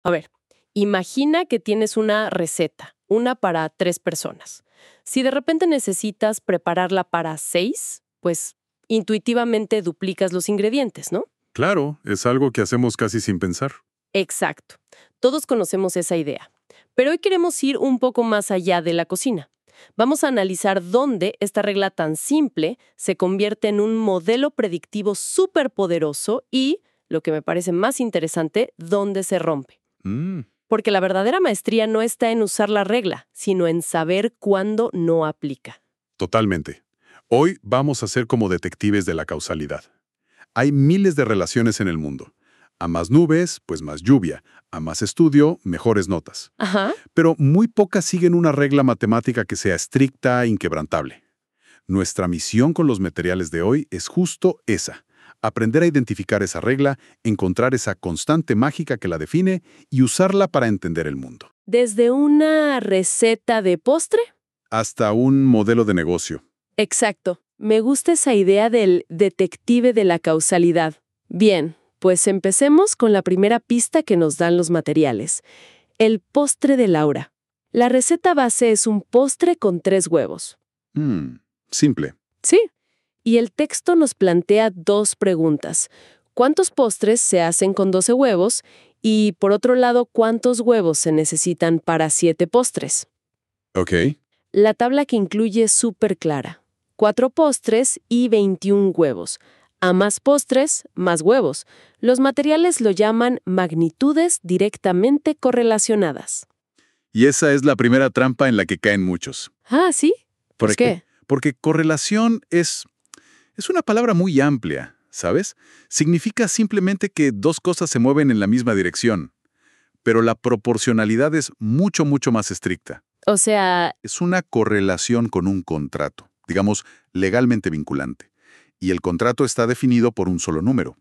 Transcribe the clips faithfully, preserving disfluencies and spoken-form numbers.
A ver, imagina que tienes una receta, una para tres personas. Si de repente necesitas prepararla para seis, pues intuitivamente duplicas los ingredientes, ¿no? Claro, es algo que hacemos casi sin pensar. Exacto. Todos conocemos esa idea. Pero hoy queremos ir un poco más allá de la cocina. Vamos a analizar dónde esta regla tan simple se convierte en un modelo predictivo súper poderoso y, lo que me parece más interesante, dónde se rompe. Mm, Porque la verdadera maestría no está en usar la regla, sino en saber cuándo no aplica. totalmente. Hoy vamos a ser como detectives de la causalidad. Hay miles de relaciones en el mundo. A más nubes, pues más lluvia. A más estudio, mejores notas. Ajá. Pero muy pocas siguen una regla matemática que sea estricta e inquebrantable. Nuestra misión con los materiales de hoy es justo esa: aprender a identificar esa regla, encontrar esa constante mágica que la define y usarla para entender el mundo. ¿Desde una receta de postre? Hasta un modelo de negocio. Exacto. Me gusta esa idea del detective de la causalidad. Bien, pues empecemos con la primera pista que nos dan los materiales. El postre de Laura. La receta base es un postre con tres huevos. Hmm, simple. Sí. Y el texto nos plantea dos preguntas. ¿Cuántos postres se hacen con doce huevos? Y, por otro lado, ¿cuántos huevos se necesitan para siete postres? Ok. La tabla que incluye es súper clara. Cuatro postres y veintiún huevos. A más postres, más huevos. Los materiales lo llaman magnitudes directamente correlacionadas. Y esa es la primera trampa en la que caen muchos. Ah, ¿sí? ¿Por ¿Por qué? qué? Porque correlación es, es una palabra muy amplia, ¿sabes? Significa simplemente que dos cosas se mueven en la misma dirección. Pero la proporcionalidad es mucho, mucho más estricta. O sea, Es una correlación con un contrato, digamos, legalmente vinculante. Y el contrato está definido por un solo número.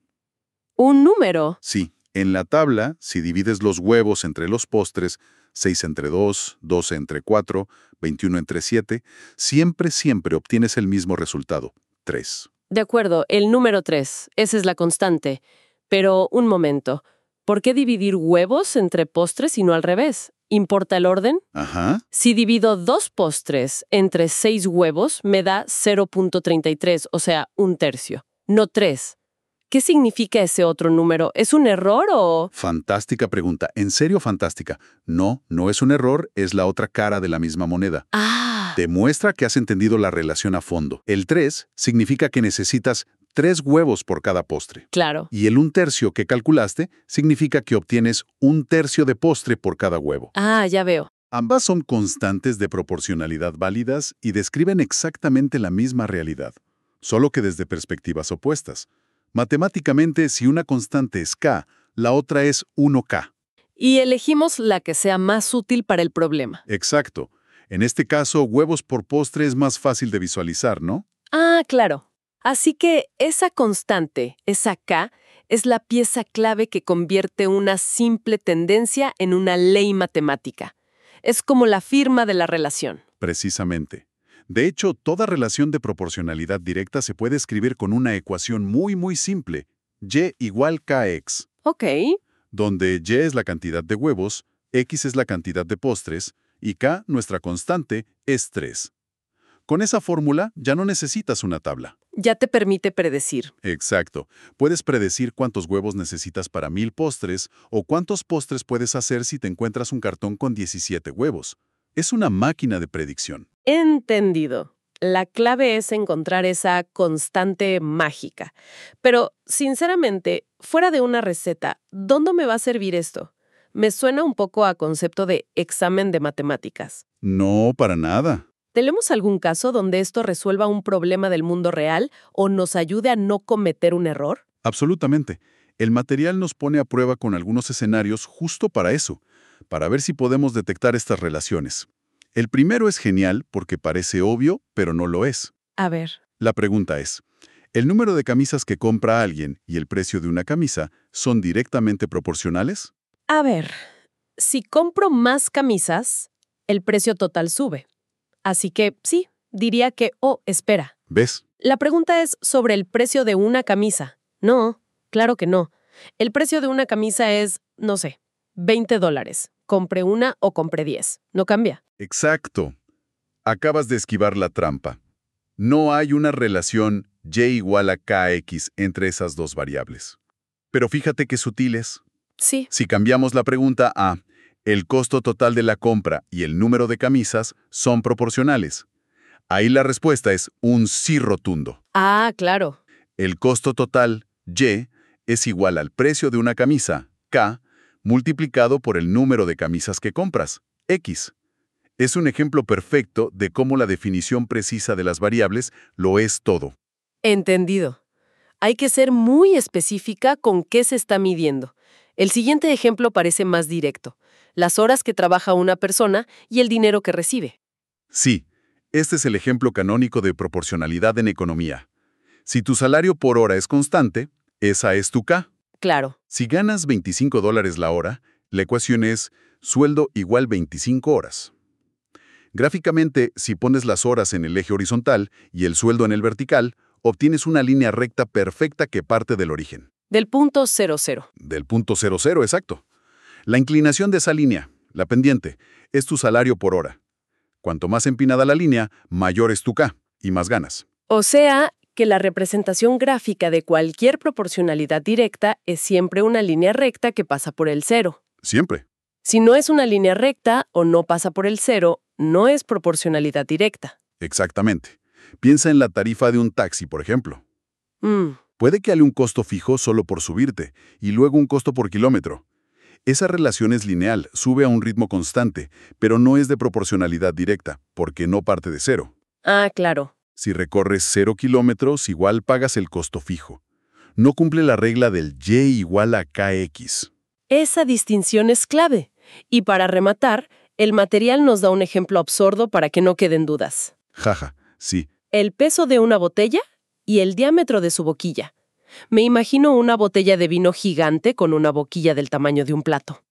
un número. Sí, en la tabla, si divides los huevos entre los postres, seis entre dos, doce entre cuatro, veintiuno entre siete, siempre, siempre obtienes el mismo resultado, tres. De acuerdo, el número tres. Esa es la constante. Pero, un momento. ¿Por qué dividir huevos entre postres y no al revés? ¿Importa el orden? Ajá. Si divido dos postres entre seis huevos, me da cero punto treinta y tres, o sea, un tercio, no tres. ¿Qué significa ese otro número? ¿Es un error o...? Fantástica pregunta, en serio fantástica. No, no es un error, es la otra cara de la misma moneda. Ah, Demuestra que has entendido la relación a fondo. El tres significa que necesitas tres huevos por cada postre. claro. Y el un tercio que calculaste significa que obtienes un tercio de postre por cada huevo. Ah, ya veo. Ambas son constantes de proporcionalidad válidas y describen exactamente la misma realidad, solo que desde perspectivas opuestas. Matemáticamente, si una constante es k, la otra es uno k. Y elegimos la que sea más útil para el problema. Exacto. En este caso, huevos por postre es más fácil de visualizar, ¿no? Ah, claro. Así que esa constante, esa K, es la pieza clave que convierte una simple tendencia en una ley matemática. Es como la firma de la relación. Precisamente. De hecho, toda relación de proporcionalidad directa se puede escribir con una ecuación muy, muy simple, y igual kx, Ok. donde y es la cantidad de huevos, x es la cantidad de postres, y k, nuestra constante, es tres. Con esa fórmula ya no necesitas una tabla. Ya te permite predecir. Exacto. Puedes predecir cuántos huevos necesitas para mil postres o cuántos postres puedes hacer si te encuentras un cartón con diecisiete huevos. Es una máquina de predicción. Entendido. La clave es encontrar esa constante mágica. Pero, sinceramente, fuera de una receta, ¿dónde me va a servir esto? Me suena un poco a concepto de examen de matemáticas. No, para nada. ¿Tenemos algún caso donde esto resuelva un problema del mundo real o nos ayude a no cometer un error? Absolutamente. El material nos pone a prueba con algunos escenarios justo para eso, para ver si podemos detectar estas relaciones. El primero es genial porque parece obvio, pero no lo es. A ver. La pregunta es, ¿el número de camisas que compra alguien y el precio de una camisa son directamente proporcionales? A ver, si compro más camisas, el precio total sube. Así que sí, diría que, oh, espera. ¿Ves? La pregunta es sobre el precio de una camisa. No, claro que no. El precio de una camisa es, no sé, veinte dólares. Compré una o compré diez. No cambia. Exacto. Acabas de esquivar la trampa. No hay una relación y igual a kx entre esas dos variables. Pero fíjate qué sutil es. Sí. Si cambiamos la pregunta a el costo total de la compra y el número de camisas son proporcionales. Ahí la respuesta es un sí rotundo. Ah, claro. El costo total, Y, es igual al precio de una camisa, K, multiplicado por el número de camisas que compras, X. Es un ejemplo perfecto de cómo la definición precisa de las variables lo es todo. Entendido. Hay que ser muy específica con qué se está midiendo. El siguiente ejemplo parece más directo. Las horas que trabaja una persona y el dinero que recibe. Sí, este es el ejemplo canónico de proporcionalidad en economía. Si tu salario por hora es constante, esa es tu K. Claro. Si ganas veinticinco dólares la hora, la ecuación es sueldo igual veinticinco horas. Gráficamente, si pones las horas en el eje horizontal y el sueldo en el vertical, obtienes una línea recta perfecta que parte del origen. Del punto cero cero. Del punto cero cero, exacto. La inclinación de esa línea, la pendiente, es tu salario por hora. Cuanto más empinada la línea, mayor es tu K y más ganas. O sea, que la representación gráfica de cualquier proporcionalidad directa es siempre una línea recta que pasa por el cero. Siempre. Si no es una línea recta o no pasa por el cero, no es proporcionalidad directa. Exactamente. Piensa en la tarifa de un taxi, por ejemplo. Mm, Puede que haya un costo fijo solo por subirte y luego un costo por kilómetro. Esa relación es lineal, sube a un ritmo constante, pero no es de proporcionalidad directa, porque no parte de cero. Ah, claro. Si recorres cero kilómetros, igual pagas el costo fijo. No cumple la regla del Y igual a Kx. Esa distinción es clave. Y para rematar, el material nos da un ejemplo absurdo para que no queden dudas. Jaja, sí. El peso de una botella y el diámetro de su boquilla. Me imagino una botella de vino gigante con una boquilla del tamaño de un plato.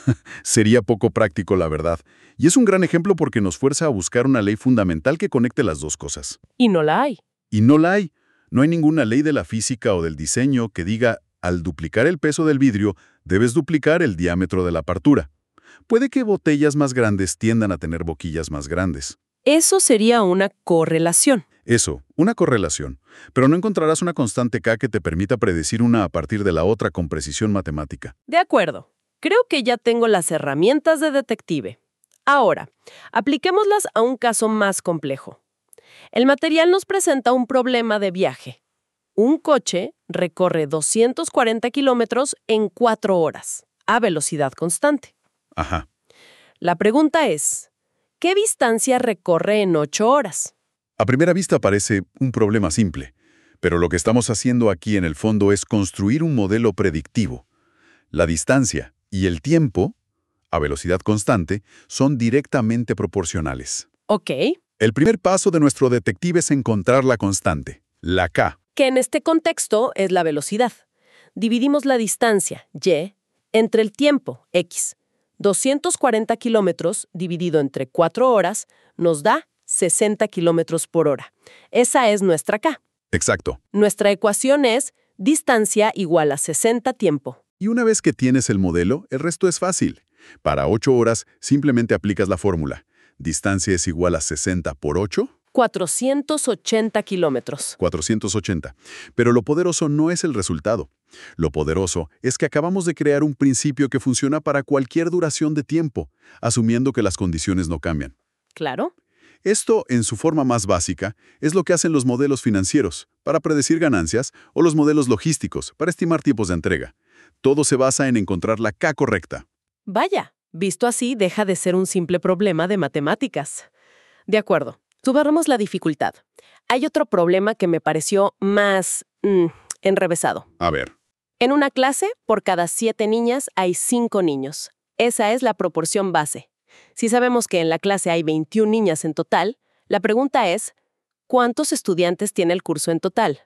Sería poco práctico, la verdad. Y es un gran ejemplo porque nos fuerza a buscar una ley fundamental que conecte las dos cosas. Y no la hay. Y no la hay. No hay ninguna ley de la física o del diseño que diga, al duplicar el peso del vidrio, debes duplicar el diámetro de la apertura. Puede que botellas más grandes tiendan a tener boquillas más grandes. Eso sería una correlación. Eso, una correlación. Pero no encontrarás una constante K que te permita predecir una a partir de la otra con precisión matemática. De acuerdo. Creo que ya tengo las herramientas de detective. Ahora, apliquémoslas a un caso más complejo. El material nos presenta un problema de viaje. Un coche recorre doscientos cuarenta kilómetros en cuatro horas, a velocidad constante. Ajá. La pregunta es, ¿qué distancia recorre en ocho horas? A primera vista parece un problema simple, pero lo que estamos haciendo aquí en el fondo es construir un modelo predictivo. La distancia y el tiempo, a velocidad constante, son directamente proporcionales. Ok. El primer paso de nuestro detective es encontrar la constante, la K. Que en este contexto es la velocidad. Dividimos la distancia, y, entre el tiempo, x. doscientos cuarenta kilómetros dividido entre cuatro horas nos da sesenta kilómetros por hora. Esa es nuestra K. Exacto. Nuestra ecuación es distancia igual a sesenta tiempo. Y una vez que tienes el modelo, el resto es fácil. Para ocho horas, simplemente aplicas la fórmula. Distancia es igual a sesenta por ocho. cuatrocientos ochenta kilómetros. cuatrocientos ochenta. Pero lo poderoso no es el resultado. Lo poderoso es que acabamos de crear un principio que funciona para cualquier duración de tiempo, asumiendo que las condiciones no cambian. Claro. Esto, en su forma más básica, es lo que hacen los modelos financieros, para predecir ganancias, o los modelos logísticos, para estimar tiempos de entrega. Todo se basa en encontrar la K correcta. Vaya, visto así, deja de ser un simple problema de matemáticas. De acuerdo. Subamos la dificultad. Hay otro problema que me pareció más mm, enrevesado. A ver. En una clase, por cada siete niñas hay cinco niños. Esa es la proporción base. Si sabemos que en la clase hay veintiuna niñas en total, la pregunta es, ¿cuántos estudiantes tiene el curso en total?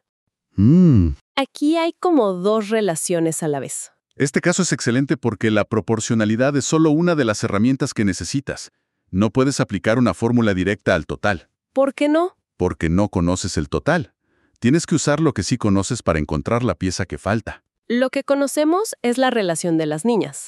Mm. Aquí hay como dos relaciones a la vez. Este caso es excelente porque la proporcionalidad es solo una de las herramientas que necesitas. No puedes aplicar una fórmula directa al total. ¿Por qué no? Porque no conoces el total. Tienes que usar lo que sí conoces para encontrar la pieza que falta. Lo que conocemos es la relación de las niñas.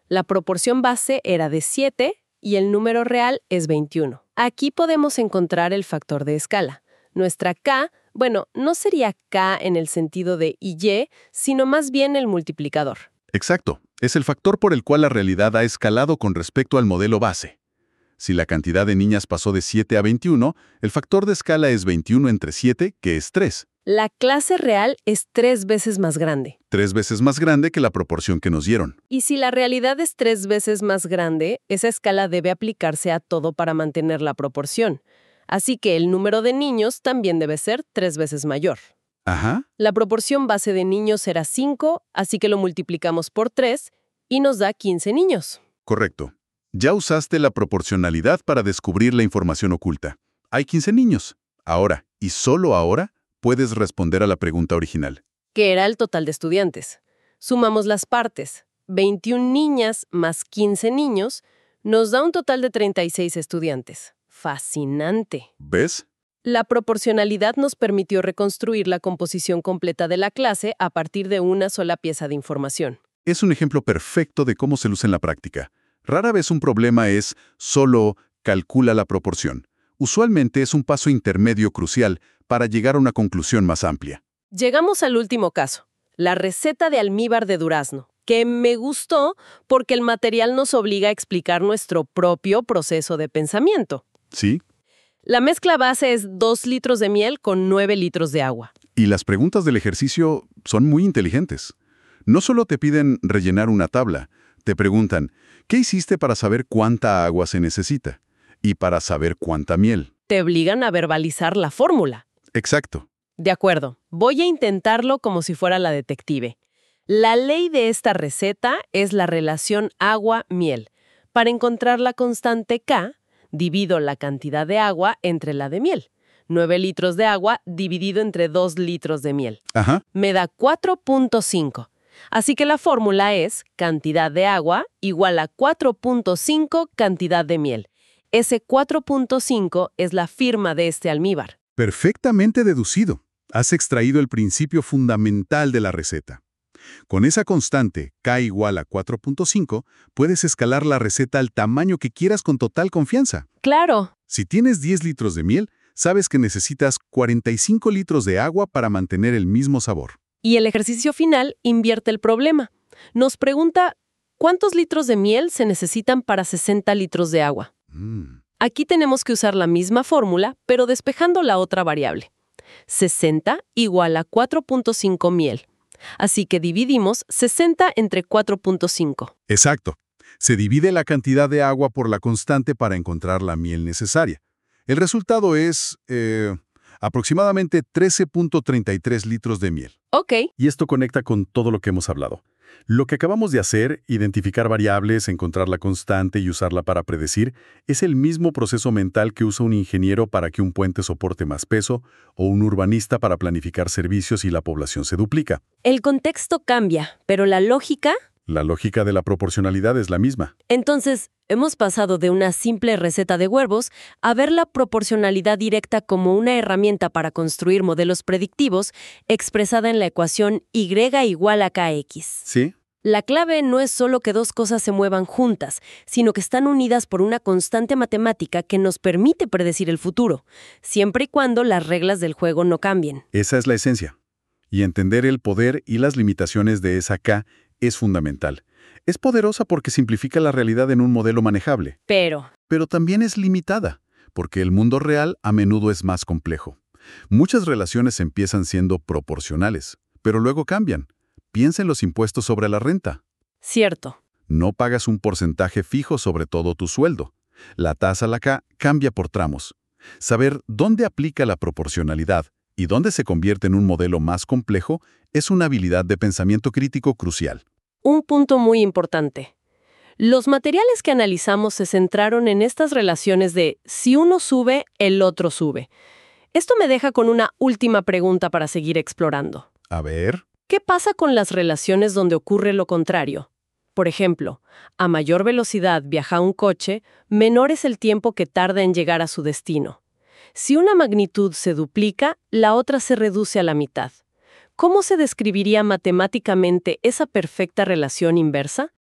La proporción base era de siete y el número real es veintiuno. Aquí podemos encontrar el factor de escala. Nuestra K, bueno, no sería K en el sentido de Y, sino más bien el multiplicador. Exacto. Es el factor por el cual la realidad ha escalado con respecto al modelo base. Si la cantidad de niñas pasó de siete a veintiuno, el factor de escala es veintiuno entre siete, que es tres. La clase real es tres veces más grande. Tres veces más grande que la proporción que nos dieron. Y si la realidad es tres veces más grande, esa escala debe aplicarse a todo para mantener la proporción. Así que el número de niños también debe ser tres veces mayor. Ajá. La proporción base de niños era cinco, así que lo multiplicamos por tres y nos da quince niños. Correcto. Ya usaste la proporcionalidad para descubrir la información oculta. Hay quince niños. Ahora, y solo ahora, puedes responder a la pregunta original. Que era el total de estudiantes. Sumamos las partes. veintiuna niñas más quince niños nos da un total de treinta y seis estudiantes. Fascinante. ¿Ves? La proporcionalidad nos permitió reconstruir la composición completa de la clase a partir de una sola pieza de información. Es un ejemplo perfecto de cómo se luce en la práctica. Rara vez un problema es solo calcula la proporción. Usualmente es un paso intermedio crucial para llegar a una conclusión más amplia. Llegamos al último caso, la receta de almíbar de durazno, que me gustó porque el material nos obliga a explicar nuestro propio proceso de pensamiento. ¿Sí? La mezcla base es dos litros de miel con nueve litros de agua. Y las preguntas del ejercicio son muy inteligentes. No solo te piden rellenar una tabla, te preguntan, ¿qué hiciste para saber cuánta agua se necesita? Y para saber cuánta miel. Te obligan a verbalizar la fórmula. Exacto. De acuerdo, voy a intentarlo como si fuera la detective. La ley de esta receta es la relación agua-miel. Para encontrar la constante K, divido la cantidad de agua entre la de miel. nueve litros de agua dividido entre dos litros de miel. Ajá. Me da cuatro punto cinco. Así que la fórmula es cantidad de agua igual a cuatro punto cinco cantidad de miel. Ese cuatro punto cinco es la firma de este almíbar. Perfectamente deducido. Has extraído el principio fundamental de la receta. Con esa constante, K igual a cuatro punto cinco, puedes escalar la receta al tamaño que quieras con total confianza. ¡Claro! Si tienes diez litros de miel, sabes que necesitas cuarenta y cinco litros de agua para mantener el mismo sabor. Y el ejercicio final invierte el problema. Nos pregunta, ¿cuántos litros de miel se necesitan para sesenta litros de agua? Mm. Aquí tenemos que usar la misma fórmula, pero despejando la otra variable. sesenta igual a cuatro punto cinco miel. Así que dividimos sesenta entre cuatro punto cinco. Exacto. Se divide la cantidad de agua por la constante para encontrar la miel necesaria. El resultado es eh, aproximadamente trece punto treinta y tres litros de miel. Ok. Y esto conecta con todo lo que hemos hablado. Lo que acabamos de hacer, identificar variables, encontrar la constante y usarla para predecir, es el mismo proceso mental que usa un ingeniero para que un puente soporte más peso o un urbanista para planificar servicios y la población se duplica. El contexto cambia, pero la lógica... La lógica de la proporcionalidad es la misma. Entonces, hemos pasado de una simple receta de huevos a ver la proporcionalidad directa como una herramienta para construir modelos predictivos expresada en la ecuación Y igual a K X. ¿Sí? La clave no es solo que dos cosas se muevan juntas, sino que están unidas por una constante matemática que nos permite predecir el futuro, siempre y cuando las reglas del juego no cambien. Esa es la esencia. Y entender el poder y las limitaciones de esa K es fundamental. Es poderosa porque simplifica la realidad en un modelo manejable. Pero... Pero también es limitada, porque el mundo real a menudo es más complejo. Muchas relaciones empiezan siendo proporcionales, pero luego cambian. Piensa en los impuestos sobre la renta. Cierto. No pagas un porcentaje fijo sobre todo tu sueldo. La tasa la K cambia por tramos. Saber dónde aplica la proporcionalidad y dónde se convierte en un modelo más complejo es una habilidad de pensamiento crítico crucial. Un punto muy importante. Los materiales que analizamos se centraron en estas relaciones de si uno sube, el otro sube. Esto me deja con una última pregunta para seguir explorando. A ver... ¿Qué pasa con las relaciones donde ocurre lo contrario? Por ejemplo, a mayor velocidad viaja un coche, menor es el tiempo que tarda en llegar a su destino. Si una magnitud se duplica, la otra se reduce a la mitad. ¿Cómo se describiría matemáticamente esa perfecta relación inversa?